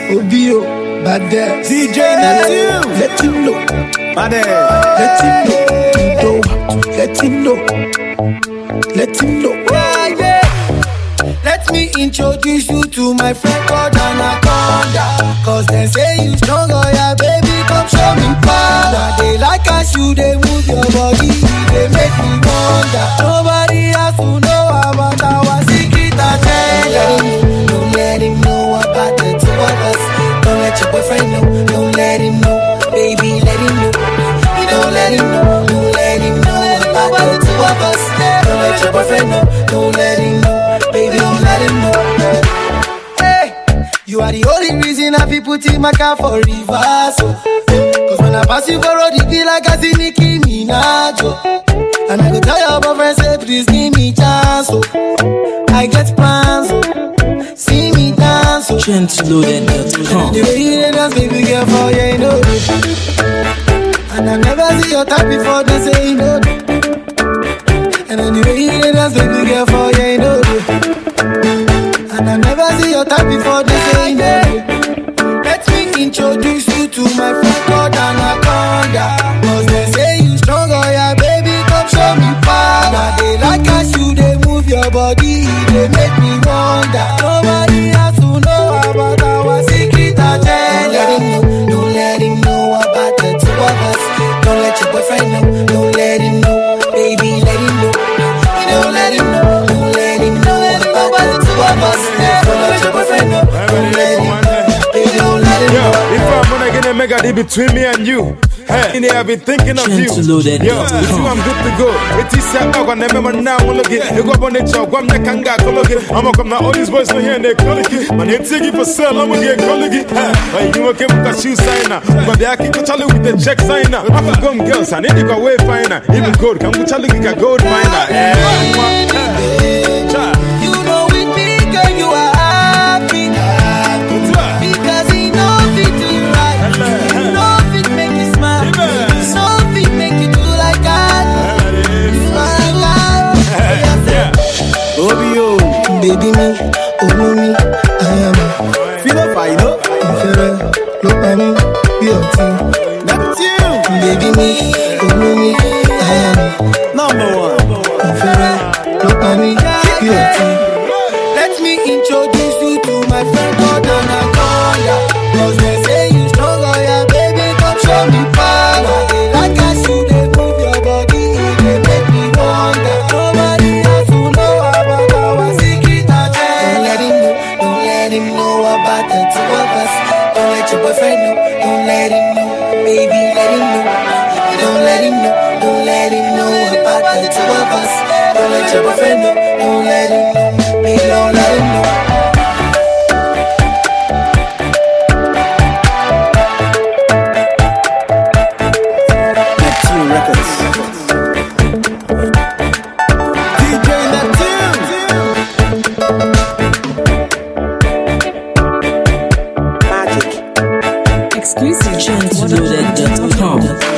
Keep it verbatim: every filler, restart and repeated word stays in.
Obio, Bad D J Neptune. Let him know. Bad Let him know. You don't have to. Let him know. Let him know. Yeah, yeah. Let me introduce you to my friend called Anaconda. Cause they say you strong, oh yeah, baby, come show me power. They like us, you, they move your body, they make me wonder. Nobody has to know about our secret agenda. Don't let him know about the two of us. Don't let your boyfriend know, don't let him know. Baby, let him know. You don't let him know, don't let him know about the two of us. Don't let your boyfriend know, don't let him know. Baby, don't let him know. Hey, you are the only reason I be putting my car for reverse. Oh. Cause when I pass you for road, it be like I see Nicki Minaj. Oh. And I go tell your boyfriend, say, please give me chance. Oh. I get plans. Oh. See me dance. Oh. Gentleloaded dot com. The way you dance, baby girl, for you, you know. And I never see your type before, they say, you know. And then the way you dance, baby girl, for you, you know. And I never see your type before, they say, you know. Let me introduce you to my friend called Anaconda. Cause they say you strong, oh yeah, baby, come show me power. They like us, you, they move your body, they make me wonder. Nobody has to know about our secret agenda. Don't let him know, don't let him know about the two of us. Don't let your boyfriend know, don't let him know. Baby, let him know. You don't let him know, don't let him know about the two of us. Don't let your boyfriend know, don't let him know. Baby, don't let him know. Yo, if I'm gonna get a mega deal between me and you. Hey, in there I've been thinking of you. Yo, with you I'm good to go. It is set up and remember now we'll look it. You go up on the job, I'm not gonna go look it. I'm gonna come now, all these boys are here and they're calling it. Man, they're taking for sale, I'm gonna get calling it. Hey, you okay with the shoe signer? But they are keep Charlie with the check signer. I'm a gun girls, and then you go way finer. Even gold, come with Charlie with a gold miner. Hey, you know with me, girl, you are happy. Because he knows it to you right. You know it make you smile. You know it make you do like that. You are like that. Obio, Baby me, oh me, I am a feel a fine, no? look at me, be a team. That's you. Baby me, oh me, I am a Number one. look at me, be a team. Let me introduce you to my friend called Anaconda. Cause they say you strong, oh yeah, baby, come show me power. They like us, you, they move your body, they make me wonder. Nobody has to know about our secret agenda. Don't let him know, don't let him know about the two of us. Don't let your boyfriend know, don't let him know. Baby, let him know. Don't let him know, don't let him know about the two of us. Don't let your boyfriend know, don't let him know. Baby, don't let him know. Neptune Records. D J Neptune. Exclusive. Gentleloaded dot com.